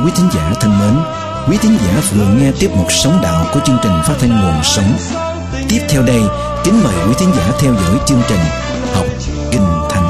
quý thính giả thân mến, quý thính giả vừa nghe tiếp mục Sống Đạo của chương trình phát thanh Nguồn Sống. Tiếp theo đây, kính mời quý thính giả theo dõi chương trình Học Kinh Thánh.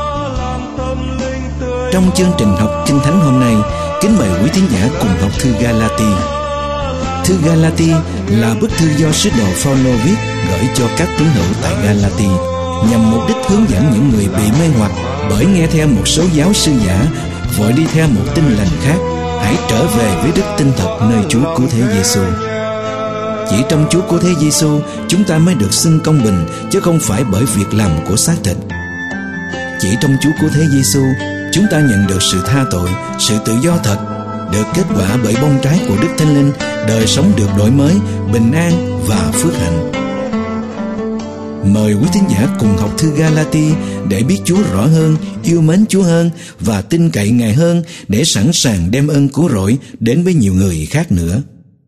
Trong chương trình Học Kinh Thánh hôm nay, kính mời quý thính giả cùng học thư Galati. Thư Galati là bức thư do sứ đồ Phaolô viết gửi cho các tín hữu tại Galati, nhằm mục đích hướng dẫn những người bị mê hoặc bởi nghe theo một số giáo sư giả, vội đi theo một tin lành khác, hãy trở về với đức tin thật nơi Chúa Cứu Thế Giêsu. Chỉ trong Chúa Cứu Thế Giêsu chúng ta mới được xưng công bình, chứ không phải bởi việc làm của xác thịt. Chỉ trong Chúa Cứu Thế Giêsu chúng ta nhận được sự tha tội, sự tự do thật, được kết quả bởi bông trái của Đức Thánh Linh, đời sống được đổi mới, bình an và phước hạnh. Mời quý thính giả cùng học thư Galati để biết Chúa rõ hơn, yêu mến Chúa hơn và tin cậy Ngài hơn, để sẵn sàng đem ơn cứu rỗi đến với nhiều người khác nữa.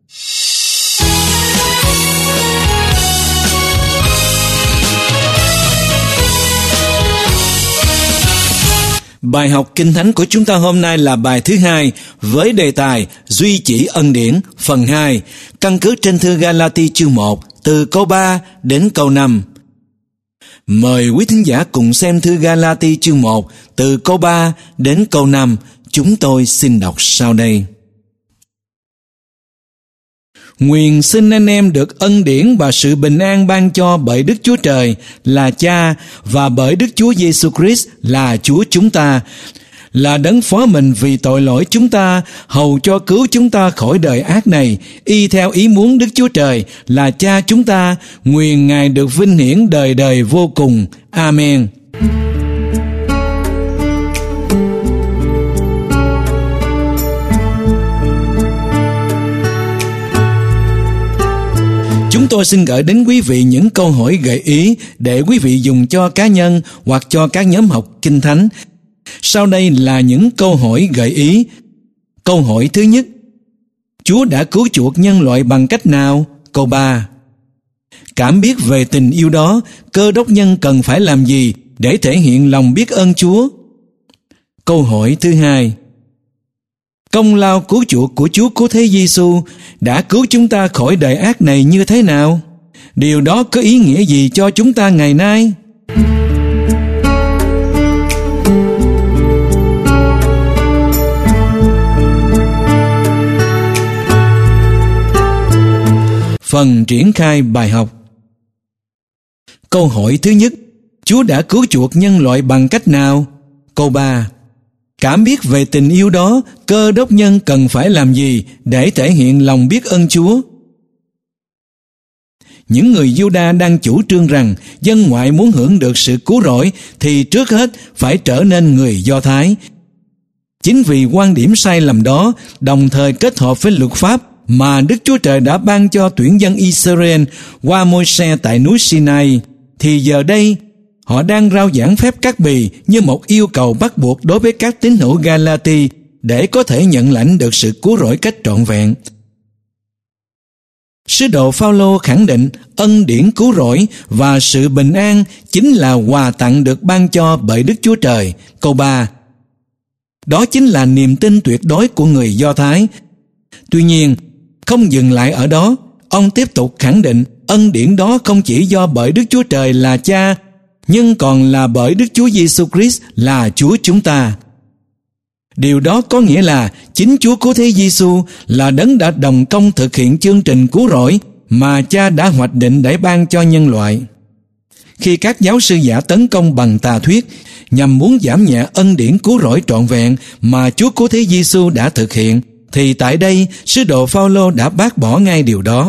Bài học Kinh Thánh của chúng ta hôm nay là bài thứ 2 với đề tài Duy chỉ ân điển phần 2, căn cứ trên thư Galati chương 1 từ câu 3 đến câu 5. Mời quý thính giả cùng xem thư Galati chương 1 từ câu 3 đến câu 5. Chúng tôi xin đọc sau đây. Nguyện xin anh em được ân điển và sự bình an ban cho bởi Đức Chúa Trời là Cha và bởi Đức Chúa Giêsu Christ là Chúa chúng ta, là đấng phó mình vì tội lỗi chúng ta, hầu cho cứu chúng ta khỏi đời ác này, y theo ý muốn Đức Chúa Trời là Cha chúng ta. Nguyện Ngài được vinh hiển đời đời vô cùng. Amen. Chúng tôi xin gửi đến quý vị những câu hỏi gợi ý để quý vị dùng cho cá nhân hoặc cho các nhóm học Kinh Thánh. Sau đây là những câu hỏi gợi ý. Câu hỏi thứ nhất: Chúa đã cứu chuộc nhân loại bằng cách nào? Câu 3. Cảm biết về tình yêu đó, Cơ Đốc nhân cần phải làm gì để thể hiện lòng biết ơn Chúa? Câu hỏi thứ 2: Công lao cứu chuộc của Chúa Cứu Thế Giêsu đã cứu chúng ta khỏi đời ác này như thế nào? Điều đó có ý nghĩa gì cho chúng ta ngày nay? Phần triển khai bài học. Câu hỏi thứ nhất: Chúa đã cứu chuộc nhân loại bằng cách nào? Câu 3. Cảm biết về tình yêu đó, Cơ Đốc nhân cần phải làm gì để thể hiện lòng biết ơn Chúa? Những người Giu-đa đang chủ trương rằng dân ngoại muốn hưởng được sự cứu rỗi thì trước hết phải trở nên người Do Thái. Chính vì quan điểm sai lầm đó, đồng thời kết hợp với luật pháp mà Đức Chúa Trời đã ban cho tuyển dân Israel qua Môi-se tại núi Sinai, thì giờ đây họ đang rao giảng phép cắt bì như một yêu cầu bắt buộc đối với các tín hữu Galati để có thể nhận lãnh được sự cứu rỗi cách trọn vẹn. Sứ đồ Phaolô khẳng định ân điển cứu rỗi và sự bình an chính là quà tặng được ban cho bởi Đức Chúa Trời. Câu 3. Đó chính là niềm tin tuyệt đối của người Do Thái. Tuy nhiên, không dừng lại ở đó, ông tiếp tục khẳng định ân điển đó không chỉ do bởi Đức Chúa Trời là Cha, nhưng còn là bởi Đức Chúa Giêsu Christ là Chúa chúng ta. Điều đó có nghĩa là chính Chúa Cứu Thế Giêsu là đấng đã đồng công thực hiện chương trình cứu rỗi mà Cha đã hoạch định để ban cho nhân loại. Khi các giáo sư giả tấn công bằng tà thuyết nhằm muốn giảm nhẹ ân điển cứu rỗi trọn vẹn mà Chúa Cứu Thế Giêsu đã thực hiện, thì tại đây sứ đồ Phaolô đã bác bỏ ngay điều đó.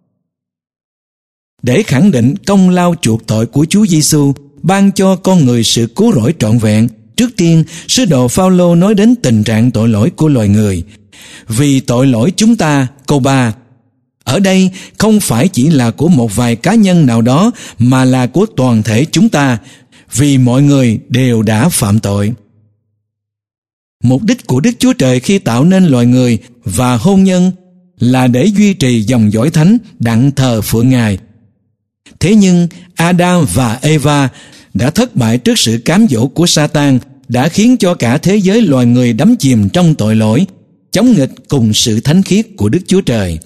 Để khẳng định công lao chuộc tội của Chúa Giêsu ban cho con người sự cứu rỗi trọn vẹn, trước tiên sứ đồ Phaolô nói đến tình trạng tội lỗi của loài người. Vì tội lỗi chúng ta, câu 3. Ở đây không phải chỉ là của một vài cá nhân nào đó, mà là của toàn thể chúng ta, vì mọi người đều đã phạm tội. Mục đích của Đức Chúa Trời khi tạo nên loài người và hôn nhân là để duy trì dòng dõi thánh đặng thờ phượng Ngài. Thế nhưng Adam và Eva đã thất bại trước sự cám dỗ của Sa-tan, đã khiến cho cả thế giới loài người đắm chìm trong tội lỗi. chống nghịch cùng sự thánh khiết của Đức Chúa Trời.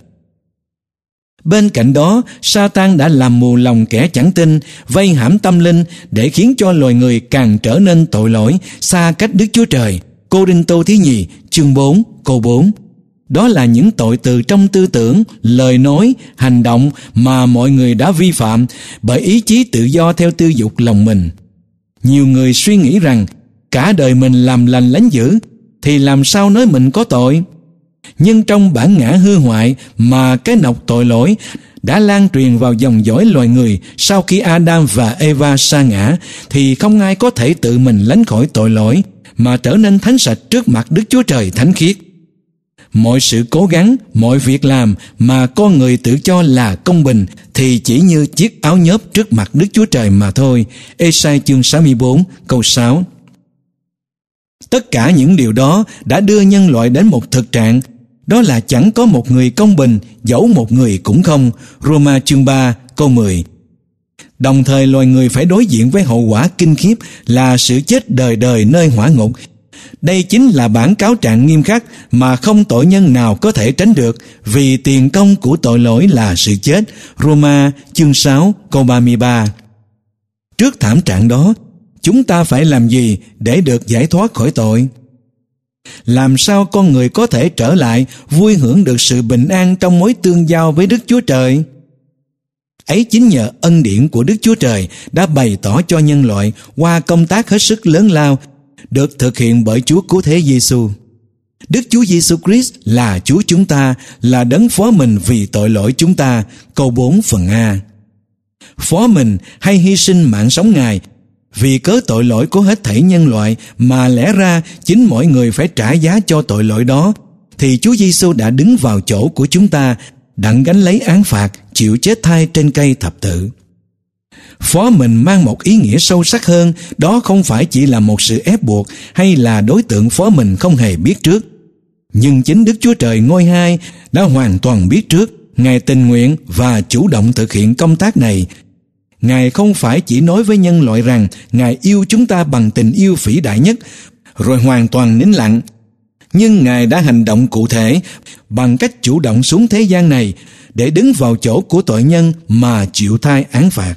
Bên cạnh đó, Sa-tan đã làm mù lòng kẻ chẳng tin, vây hãm tâm linh để khiến cho loài người càng trở nên tội lỗi, xa cách Đức Chúa Trời. Cô-rinh-tô thứ nhì, chương 4, câu 4. Đó là những tội từ trong tư tưởng, lời nói, hành động mà mọi người đã vi phạm bởi ý chí tự do theo tư dục lòng mình. Nhiều người suy nghĩ rằng cả đời mình làm lành lánh dữ thì làm sao nói mình có tội. Nhưng trong bản ngã hư hoại mà cái nọc tội lỗi đã lan truyền vào dòng dõi loài người sau khi Adam và Eva sa ngã, thì không ai có thể tự mình lánh khỏi tội lỗi mà trở nên thánh sạch trước mặt Đức Chúa Trời thánh khiết. Mọi sự cố gắng, mọi việc làm mà con người tự cho là công bình thì chỉ như chiếc áo nhớp trước mặt Đức Chúa Trời mà thôi. Ê-sai chương 64 câu 6. Tất cả những điều đó đã đưa nhân loại đến một thực trạng, đó là chẳng có một người công bình, dẫu một người cũng không. Roma chương 3 câu 10. Đồng thời loài người phải đối diện với hậu quả kinh khiếp là sự chết đời đời nơi hỏa ngục. Đây chính là bản cáo trạng nghiêm khắc mà không tội nhân nào có thể tránh được, vì tiền công của tội lỗi là sự chết. Roma chương 6 câu 33. Trước thảm trạng đó, chúng ta phải làm gì để được giải thoát khỏi tội? Làm sao con người có thể trở lại vui hưởng được sự bình an trong mối tương giao với Đức Chúa Trời? Ấy chính nhờ ân điển của Đức Chúa Trời đã bày tỏ cho nhân loại qua công tác hết sức lớn lao được thực hiện bởi Chúa Cứu Thế Giêsu. Đức Chúa Giêsu Christ là Chúa chúng ta, là đấng phó mình vì tội lỗi chúng ta. Câu 4 phần A. Phó mình hay hy sinh mạng sống Ngài vì cớ tội lỗi của hết thảy nhân loại, mà lẽ ra chính mỗi người phải trả giá cho tội lỗi đó, thì Chúa Giêsu đã đứng vào chỗ của chúng ta, đặng gánh lấy án phạt, chịu chết thay trên cây thập tự. Phó mình mang một ý nghĩa sâu sắc hơn, đó không phải chỉ là một sự ép buộc hay là đối tượng phó mình không hề biết trước. Nhưng chính Đức Chúa Trời ngôi hai đã hoàn toàn biết trước. Ngài tình nguyện và chủ động thực hiện công tác này. Ngài không phải chỉ nói với nhân loại rằng Ngài yêu chúng ta bằng tình yêu vĩ đại nhất, rồi hoàn toàn nín lặng. Nhưng Ngài đã hành động cụ thể bằng cách chủ động xuống thế gian này để đứng vào chỗ của tội nhân mà chịu thay án phạt.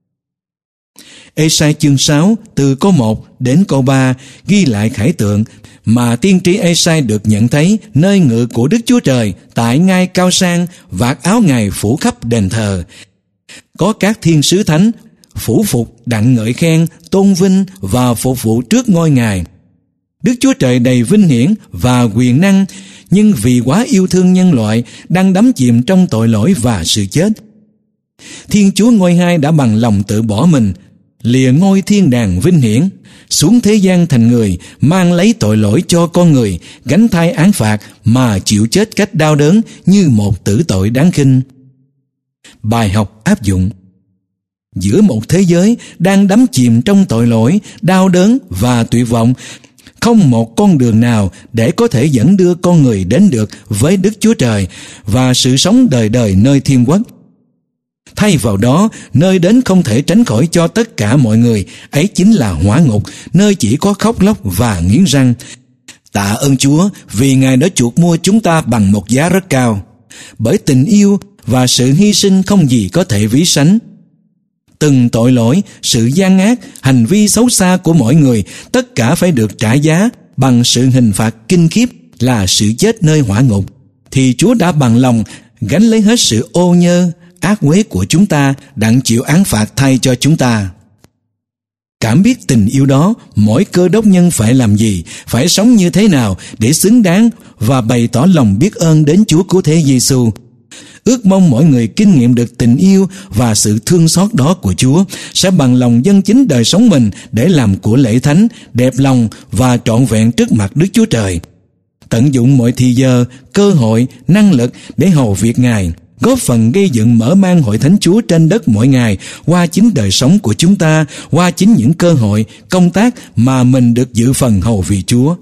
Ê-sai chương 6 từ câu 1 đến câu 3 ghi lại khải tượng mà tiên tri Ê-sai được nhận thấy nơi ngự của Đức Chúa Trời tại ngai cao sang, vạt áo Ngài phủ khắp đền thờ. Có các thiên sứ thánh phủ phục đặng ngợi khen, tôn vinh và phục vụ trước ngôi Ngài. Đức Chúa Trời đầy vinh hiển và quyền năng, nhưng vì quá yêu thương nhân loại đang đắm chìm trong tội lỗi và sự chết, Thiên Chúa ngôi hai đã bằng lòng tự bỏ mình, lìa ngôi thiên đàng vinh hiển, xuống thế gian thành người, mang lấy tội lỗi cho con người, gánh thay án phạt mà chịu chết cách đau đớn như một tử tội đáng khinh. Bài học áp dụng: giữa một thế giới đang đắm chìm trong tội lỗi, đau đớn và tuyệt vọng, không một con đường nào để có thể dẫn đưa con người đến được với Đức Chúa Trời và sự sống đời đời nơi thiên quốc. Thay vào đó, nơi đến không thể tránh khỏi cho tất cả mọi người, ấy chính là hỏa ngục, nơi chỉ có khóc lóc và nghiến răng. Tạ ơn Chúa vì Ngài đã chuộc mua chúng ta bằng một giá rất cao. Bởi tình yêu và sự hy sinh không gì có thể ví sánh. Từng tội lỗi, sự gian ác, hành vi xấu xa của mỗi người, tất cả phải được trả giá bằng sự hình phạt kinh khiếp là sự chết nơi hỏa ngục. Thì Chúa đã bằng lòng gánh lấy hết sự ô nhơ, ác quế của chúng ta, đặng chịu án phạt thay cho chúng ta. Cảm biết tình yêu đó, mỗi cơ đốc nhân phải làm gì, phải sống như thế nào để xứng đáng và bày tỏ lòng biết ơn đến Chúa Cứu Thế Giêsu. Ước mong mỗi người kinh nghiệm được tình yêu và sự thương xót đó của Chúa, sẽ bằng lòng dâng chính đời sống mình để làm của lễ thánh, đẹp lòng và trọn vẹn trước mặt Đức Chúa Trời. Tận dụng mọi thì giờ, cơ hội, năng lực để hầu việc Ngài, góp phần gây dựng mở mang hội thánh Chúa trên đất mỗi ngày qua chính đời sống của chúng ta, qua chính những cơ hội, công tác mà mình được dự phần hầu vì Chúa.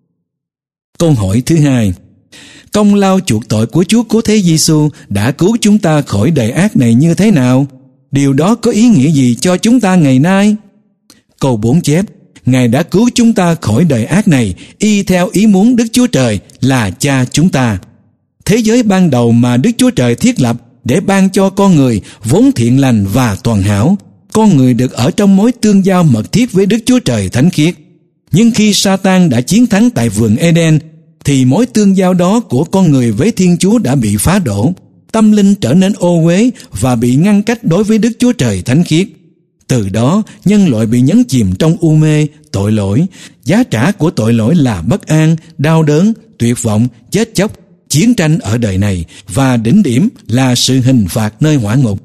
Câu hỏi thứ hai: công lao chuộc tội của Chúa Cứu Thế Giêsu đã cứu chúng ta khỏi đời ác này như thế nào? Điều đó có ý nghĩa gì cho chúng ta ngày nay? Câu 4 chép: Ngài đã cứu chúng ta khỏi đời ác này, y theo ý muốn Đức Chúa Trời là Cha chúng ta. Thế giới ban đầu mà Đức Chúa Trời thiết lập để ban cho con người vốn thiện lành và toàn hảo. Con người được ở trong mối tương giao mật thiết với Đức Chúa Trời thánh khiết. Nhưng khi Sa-tan đã chiến thắng tại vườn Eden, thì mối tương giao đó của con người với Thiên Chúa đã bị phá đổ. Tâm linh trở nên ô uế và bị ngăn cách đối với Đức Chúa Trời thánh khiết. Từ đó, nhân loại bị nhấn chìm trong u mê, tội lỗi. Giá trả của tội lỗi là bất an, đau đớn, tuyệt vọng, chết chóc, chiến tranh ở đời này, và đỉnh điểm là sự hình phạt nơi hỏa ngục.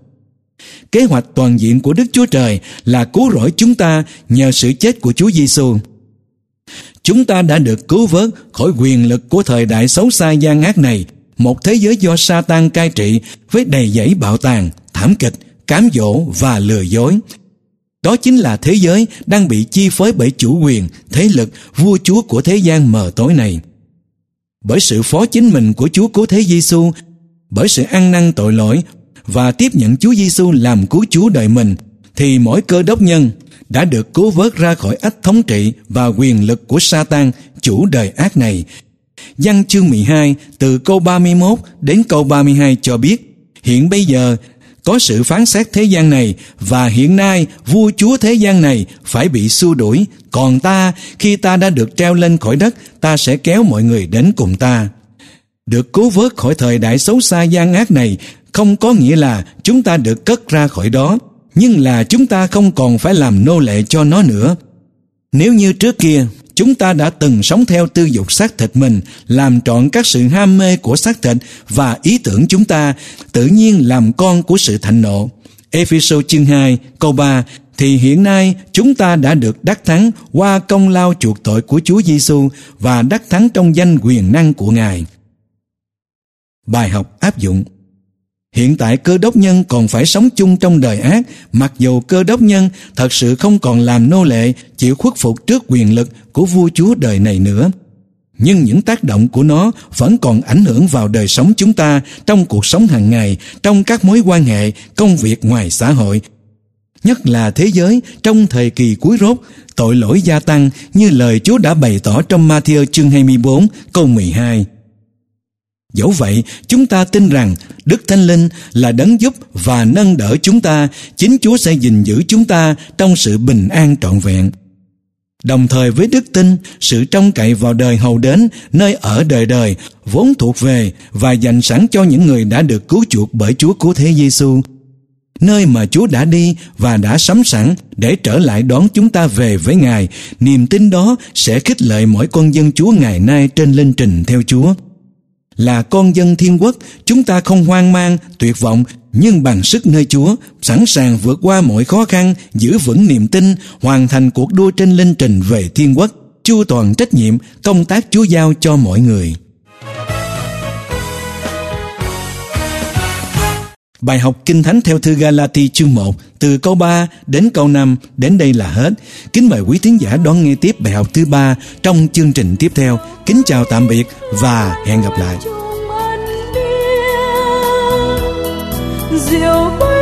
Kế hoạch toàn diện của Đức Chúa Trời là cứu rỗi chúng ta nhờ sự chết của Chúa Giêsu. Chúng ta đã được cứu vớt khỏi quyền lực của thời đại xấu xa gian ác này, một thế giới do Sa-tan cai trị với đầy dẫy bạo tàn, thảm kịch, cám dỗ và lừa dối. Đó chính là thế giới đang bị chi phối bởi chủ quyền, thế lực, vua chúa của thế gian mờ tối này. Bởi sự phó chính mình của Chúa Cứu Thế Giêsu, bởi sự ăn năn tội lỗi và tiếp nhận Chúa Giêsu làm cứu Chúa đời mình, thì mỗi Cơ Đốc nhân đã được cứu vớt ra khỏi ách thống trị và quyền lực của Sa-tan, chủ đời ác này. Giăng chương 12 từ câu 31 đến câu 32 cho biết, hiện bây giờ có sự phán xét thế gian này, và hiện nay vua chúa thế gian này phải bị xua đuổi. Còn ta, khi ta đã được treo lên khỏi đất, ta sẽ kéo mọi người đến cùng ta. Được cứu vớt khỏi thời đại xấu xa gian ác này không có nghĩa là chúng ta được cất ra khỏi đó, nhưng là chúng ta không còn phải làm nô lệ cho nó nữa. Nếu như trước kia chúng ta đã từng sống theo tư dục xác thịt mình, làm trọn các sự ham mê của xác thịt và ý tưởng chúng ta, tự nhiên làm con của sự thạnh nộ. Ê-phê-sô chương 2 câu 3, thì hiện nay chúng ta đã được đắc thắng qua công lao chuộc tội của Chúa Giêsu và đắc thắng trong danh quyền năng của Ngài. Bài học áp dụng. Hiện tại Cơ Đốc nhân còn phải sống chung trong đời ác, mặc dù Cơ Đốc nhân thật sự không còn làm nô lệ, chịu khuất phục trước quyền lực của vua chúa đời này nữa. Nhưng những tác động của nó vẫn còn ảnh hưởng vào đời sống chúng ta trong cuộc sống hàng ngày, trong các mối quan hệ, công việc ngoài xã hội. Nhất là thế giới trong thời kỳ cuối rốt, tội lỗi gia tăng như lời Chúa đã bày tỏ trong Ma-thi-ơ chương 24 câu 12. Dẫu vậy, chúng ta tin rằng Đức Thánh Linh là đấng giúp và nâng đỡ chúng ta, chính Chúa sẽ gìn giữ chúng ta trong sự bình an trọn vẹn. Đồng thời với đức tin, sự trông cậy vào đời hầu đến, nơi ở đời đời, vốn thuộc về và dành sẵn cho những người đã được cứu chuộc bởi Chúa Cứu Thế Giêsu, nơi mà Chúa đã đi và đã sắm sẵn để trở lại đón chúng ta về với Ngài. Niềm tin đó sẽ khích lệ mỗi con dân Chúa ngày nay trên linh trình theo Chúa. Là con dân thiên quốc, chúng ta không hoang mang, tuyệt vọng, nhưng bằng sức nơi Chúa, sẵn sàng vượt qua mọi khó khăn, giữ vững niềm tin, hoàn thành cuộc đua trên linh trình về thiên quốc, chu toàn trách nhiệm, công tác Chúa giao cho mọi người. Bài học Kinh Thánh theo thư Ga-la-ti chương 1, từ câu 3 đến câu 5, đến đây là hết. Kính mời quý thính giả đón nghe tiếp bài học thứ 3 trong chương trình tiếp theo. Kính chào tạm biệt và hẹn gặp lại.